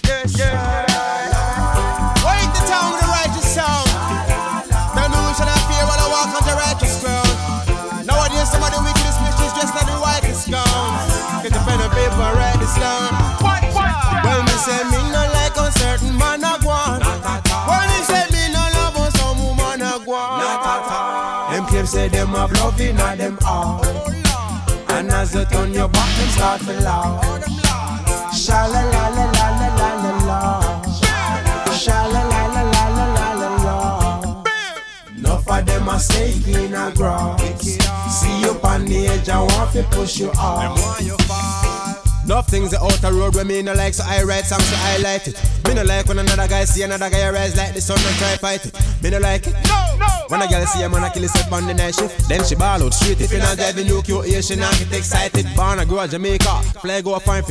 Wait the town with the righteous sound. Then we should not fear while I walk on the righteous ground. Nowadays some of the wickedest missions dressed like the whitest gown. Get the pen and paper, write this down. Well, me say me no like uncertain man a gwan. Well, me say me no love on some woman a gwan. Them claim say them have love in a them heart. And as you turn your back, them start to laugh. Sha la la la la la la la la. Sha la la la la la la la la. Enough of them a snake in a grass. See you on the edge, I want to push you off. Enough things are out the road where me no like, so I write songs to highlight it. Me no like when another guy see another guy rise like the sun and try fight it. Me no like it. When a girl see a man a kill himself on the night shift, then she ball out straight. If you not driving UK, she not get excited. Born a girl Jamaica, fly go a fine.